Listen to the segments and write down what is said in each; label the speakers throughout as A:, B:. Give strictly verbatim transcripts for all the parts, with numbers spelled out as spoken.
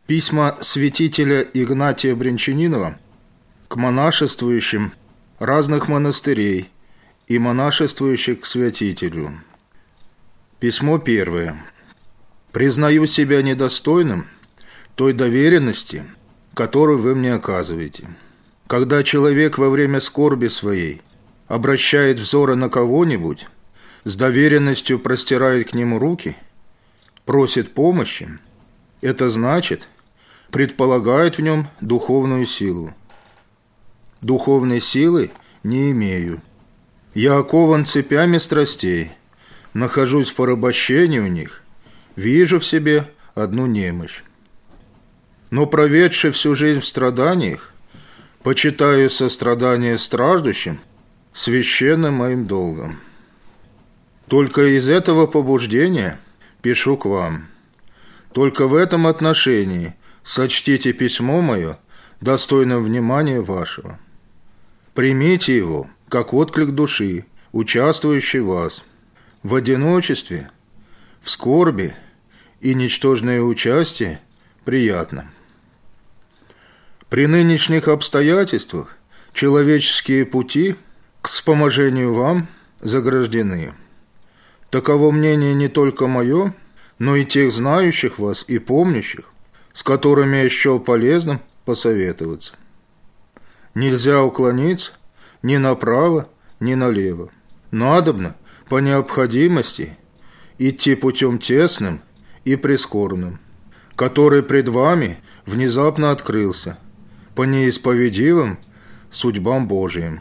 A: Письма святителя Игнатия Брянчанинова к монашествующим разных монастырей и монашествующих к святителю. Письмо первое. «Признаю себя недостойным той доверенности, которую вы мне оказываете. Когда человек во время скорби своей обращает взоры на кого-нибудь, с доверенностью простирает к нему руки, просит помощи, это значит, предполагает в нем духовную силу. Духовной силы не имею. Я окован цепями страстей, нахожусь в порабощении у них, вижу в себе одну немощь. Но, проведши всю жизнь в страданиях, почитаю сострадание страждущим священным моим долгом. Только из этого побуждения пишу к вам. Только в этом отношении сочтите письмо мое достойным внимания вашего. Примите его, как отклик души, участвующей в вас, в одиночестве, в скорби и ничтожное участие приятно. При нынешних обстоятельствах человеческие пути к вспоможению вам заграждены. Таково мнение не только мое, но и тех знающих вас и помнящих, с которыми я счел полезным посоветоваться. Нельзя уклониться ни направо, ни налево. Надобно, по необходимости, идти путем тесным и прискорбным, который пред вами внезапно открылся, по неисповедивым судьбам Божиим.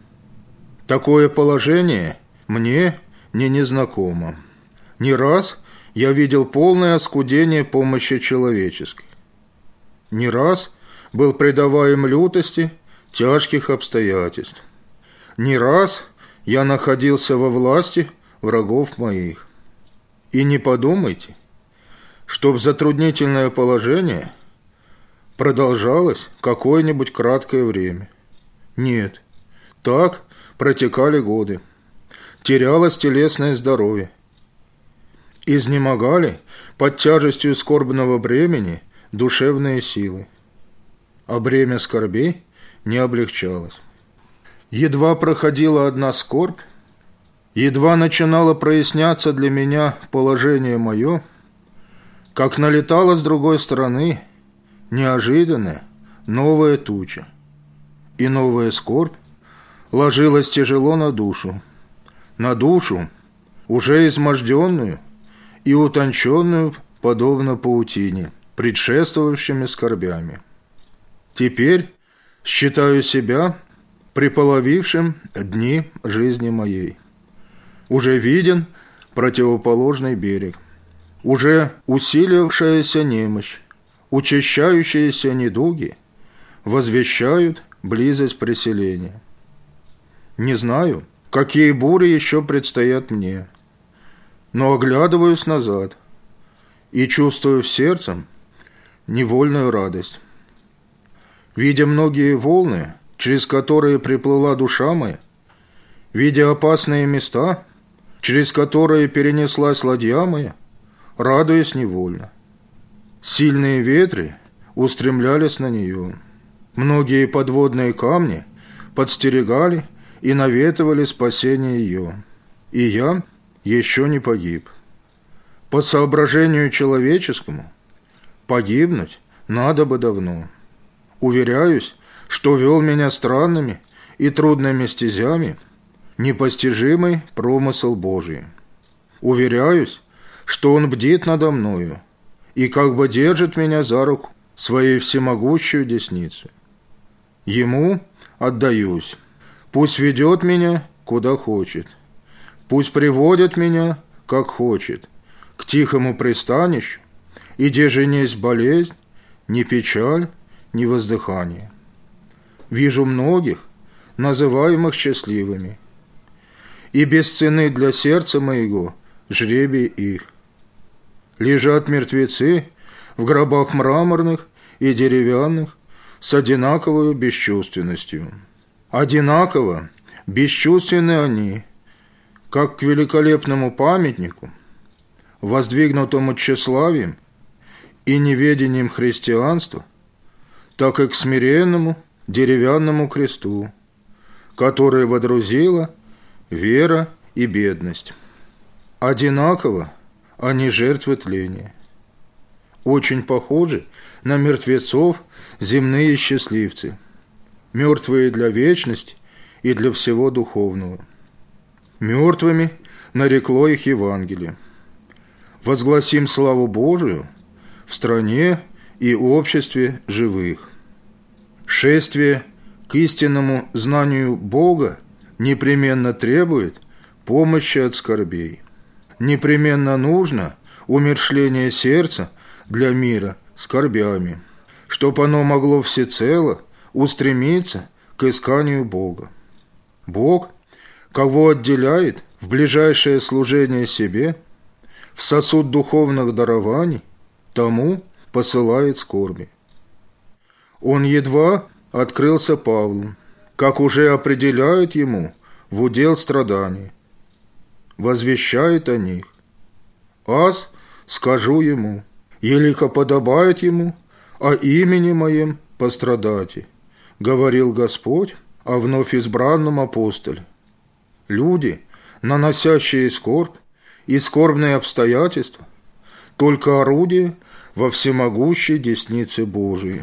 A: Такое положение мне не незнакомо. Не раз я видел полное оскудение помощи человеческой. Не раз был предаваем лютости тяжких обстоятельств. Не раз я находился во власти врагов моих. И не подумайте, чтоб затруднительное положение продолжалось какое-нибудь краткое время. Нет, так протекали годы. Терялось телесное здоровье. Изнемогали под тяжестью скорбного бремени душевные силы, а бремя скорбей не облегчалось. Едва проходила одна скорбь, едва начинало проясняться для меня положение мое, как налетала с другой стороны неожиданная новая туча, и новая скорбь ложилась тяжело на душу, на душу, уже изможденную и утонченную, подобно паутине, предшествовавшими скорбями. Теперь считаю себя преполовившим дни жизни моей. Уже виден противоположный берег, уже усилившаяся немощь, учащающиеся недуги возвещают близость преселения. Не знаю, какие бури еще предстоят мне, но оглядываюсь назад и чувствую в сердце невольную радость. Видя многие волны, через которые приплыла душа моя, видя опасные места, через которые перенеслась ладья моя, радуюсь невольно. Сильные ветры устремлялись на нее. Многие подводные камни подстерегали и наветовали спасение ее. И я еще не погиб. По соображению человеческому, погибнуть надо бы давно. Уверяюсь, что вел меня странными и трудными стезями непостижимый промысел Божий. Уверяюсь, что Он бдит надо мною и как бы держит меня за руку своей всемогущую десницей. Ему отдаюсь. Пусть ведет меня, куда хочет. Пусть приводит меня, как хочет, к тихому пристанищу, и где же несть болезнь, ни печаль, ни воздыхание. Вижу многих, называемых счастливыми, и без цены для сердца моего жребий их. Лежат мертвецы в гробах мраморных и деревянных с одинаковой бесчувственностью. Одинаково бесчувственны они, как к великолепному памятнику, воздвигнутому тщеславием и неведением христианства, так и к смиренному деревянному кресту, который водрузила вера и бедность. Одинаково они жертвы тления. Очень похожи на мертвецов земные счастливцы, мертвые для вечности и для всего духовного. Мертвыми нарекло их Евангелие. Возгласим славу Божию в стране и обществе живых. Шествие к истинному знанию Бога непременно требует помощи от скорбей. Непременно нужно умерщвление сердца для мира скорбями, чтоб оно могло всецело устремиться к исканию Бога. Бог, кого отделяет в ближайшее служение себе, в сосуд духовных дарований, тому посылает скорби. Он едва открылся Павлу, как уже определяют ему в удел страданий, возвещает о них. Аз скажу ему, елико подобает ему о имени моем пострадати, говорил Господь о вновь избранном апостоле. Люди, наносящие скорбь и скорбные обстоятельства, только орудие во всемогущей деснице Божией.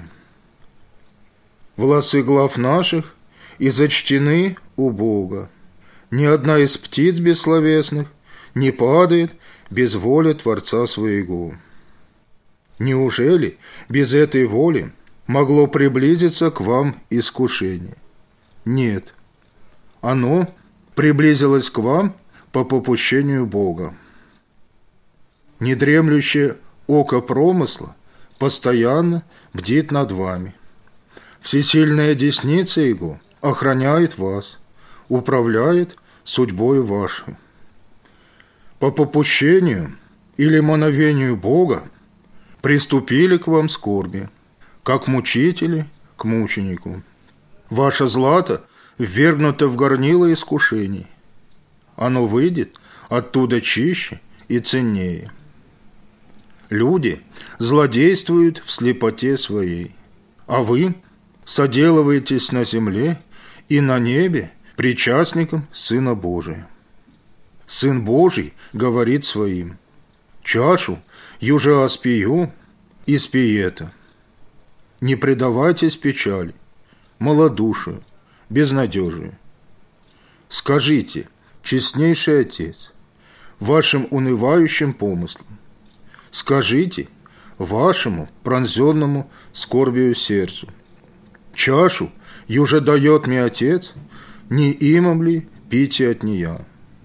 A: Волосы глав наших и зачтены у Бога. Ни одна из птиц бессловесных не падает без воли Творца своего. Неужели без этой воли могло приблизиться к вам искушение? Нет. Оно приблизилось к вам по попущению Бога. Недремлющее око промысла постоянно бдит над вами. Всесильная десница Его охраняет вас, управляет судьбой вашей. По попущению или мановению Бога приступили к вам скорби, как мучители к мученику. Ваше злато ввергнуто в горнило искушений. Оно выйдет оттуда чище и ценнее. Люди злодействуют в слепоте своей, а вы соделываетесь на земле и на небе причастником Сына Божия. Сын Божий говорит своим: чашу юже аспию, испей это. Не предавайтесь печали, малодушию, безнадежию. Скажите, честнейший Отец, вашим унывающим помыслам, скажите вашему пронзенному скорбию сердцу: чашу юже дает мне Отец, не имам ли пить от нея?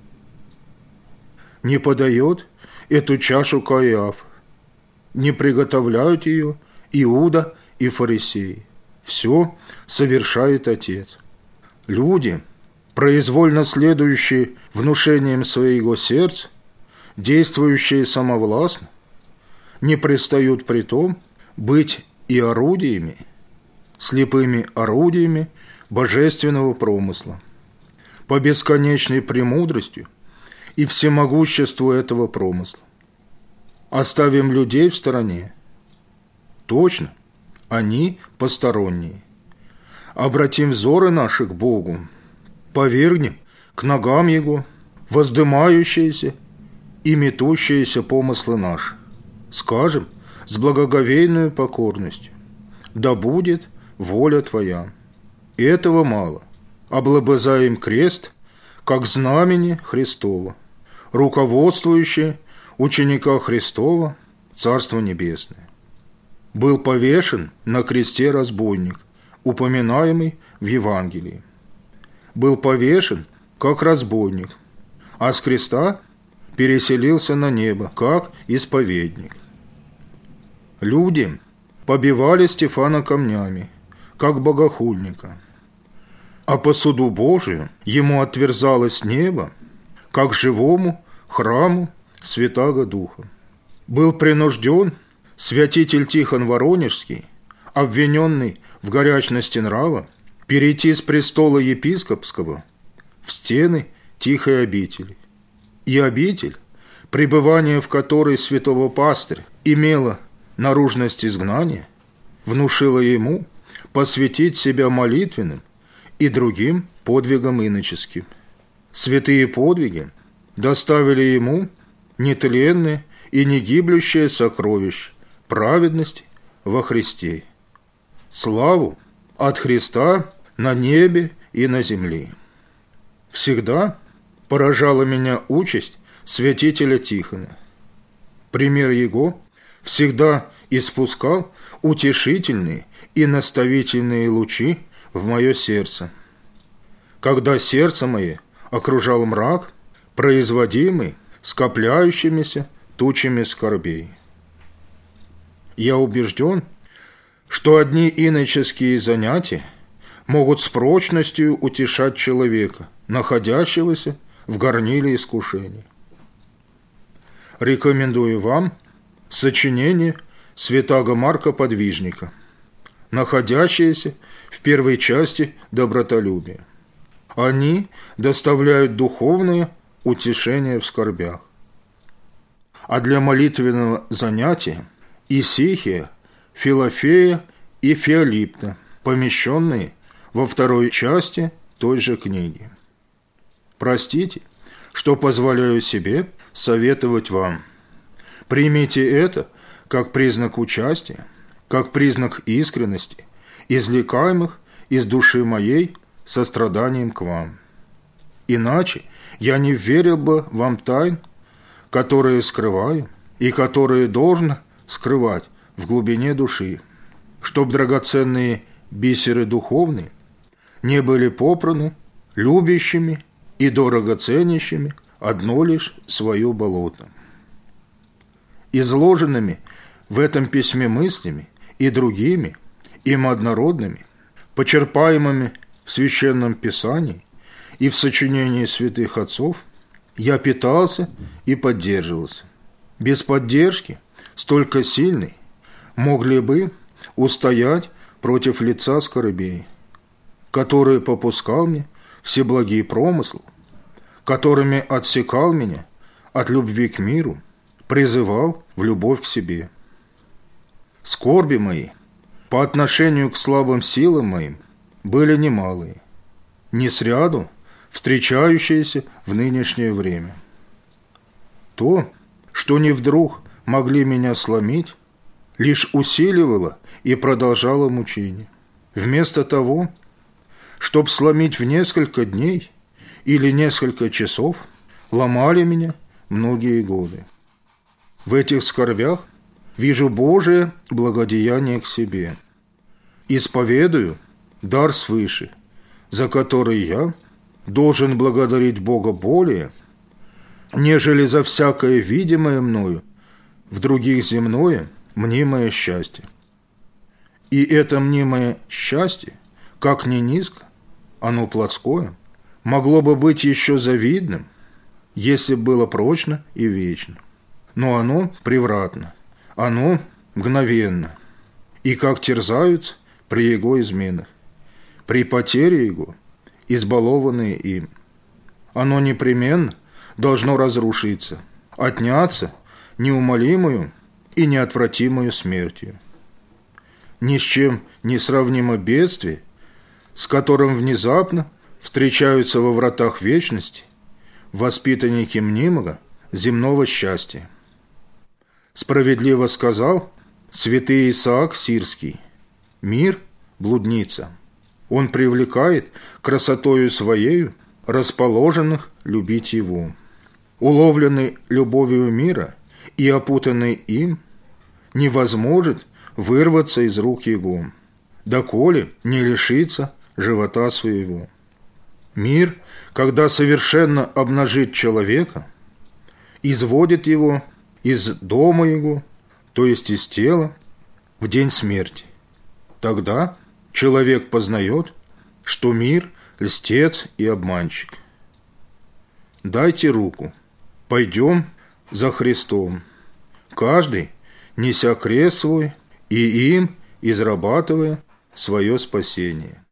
A: Не подает эту чашу Каиаф, не приготовляют ее Иуда и фарисеи. Все совершает Отец. Люди, произвольно следующие внушениям своего сердца, действующие самовластно, не пристают при том быть и орудиями, слепыми орудиями божественного промысла. По бесконечной премудрости и всемогуществу этого промысла. Оставим людей в стороне. Точно, они посторонние. Обратим взоры наши к Богу, повергнем к ногам Его воздымающиеся и метущиеся помыслы наши. Скажем с благоговейной покорностью: да будет воля Твоя. И этого мало. Облобызаем крест, как знамени Христова, руководствующее ученика Христова Царство Небесное. Был повешен на кресте разбойник, упоминаемый в Евангелии. Был повешен, как разбойник, а с креста переселился на небо, как исповедник. Люди побивали Стефана камнями, как богохульника, а по суду Божию ему отверзалось небо, как живому храму Святаго Духа. Был принужден святитель Тихон Воронежский, обвиненный в горячности нрава, перейти с престола епископского в стены тихой обители. И обитель, пребывание в которой святого пастыря имело наружность изгнания внушила ему посвятить себя молитвенным и другим подвигам иноческим. Святые подвиги доставили ему нетленное и негиблющее сокровище праведности во Христе, славу от Христа на небе и на земле. Всегда поражала меня участь святителя Тихона. Пример его всегда испускал утешительные и наставительные лучи в мое сердце, когда сердце мое окружал мрак, производимый скопляющимися тучами скорбей. Я убежден, что одни иноческие занятия могут с прочностью утешать человека, находящегося в горниле искушений. Рекомендую вам сочинение святаго Марка Подвижника, находящееся в первой части «Добротолюбия». Они доставляют духовное утешение в скорбях. А для молитвенного занятия Исихия, Филофея и Феолипта, помещенные во второй части той же книги. Простите, что позволяю себе советовать вам. Примите это как признак участия, как признак искренности, извлекаемых из души моей состраданием к вам. Иначе я не верил бы вам тайн, которые скрываю и которые должен скрывать в глубине души, чтоб драгоценные бисеры духовные не были попраны любящими и дорого ценящими одно лишь свое болото. Изложенными в этом письме мыслями и другими, им однородными, почерпаемыми в Священном Писании и в сочинении святых отцов, я питался и поддерживался. Без поддержки, столько сильной, могли бы устоять против лица скорбей, который попускал мне всеблагие промыслы, которыми отсекал меня от любви к миру, призывал в любовь к себе. Скорби мои по отношению к слабым силам моим были немалые, не сряду встречающиеся в нынешнее время. То, что не вдруг могли меня сломить, лишь усиливало и продолжало мучение. Вместо того, чтоб сломить в несколько дней или несколько часов, ломали меня многие годы. В этих скорбях вижу Божие благодеяние к себе. Исповедую дар свыше, за который я должен благодарить Бога более, нежели за всякое видимое мною в других земное мнимое счастье. И это мнимое счастье, как ни низко, оно плотское, могло бы быть еще завидным, если было прочно и вечно. Но оно превратно, оно мгновенно, и как терзаются при его изменах, при потере его, избалованные им. Оно непременно должно разрушиться, отняться неумолимую и неотвратимую смертью. Ни с чем не сравнимо бедствие, с которым внезапно встречаются во вратах вечности воспитанники мнимого земного счастья. Справедливо сказал святый Исаак Сирский: «Мир – блудница. Он привлекает красотою своею расположенных любить его. Уловленный любовью мира и опутанный им, невозможно вырваться из рук его, доколе не лишится живота своего. Мир, когда совершенно обнажит человека, изводит его из дома его, то есть из тела, в день смерти. Тогда человек познает, что мир – льстец и обманщик. Дайте руку, пойдем за Христом, каждый неся крест свой и им израбатывая свое спасение».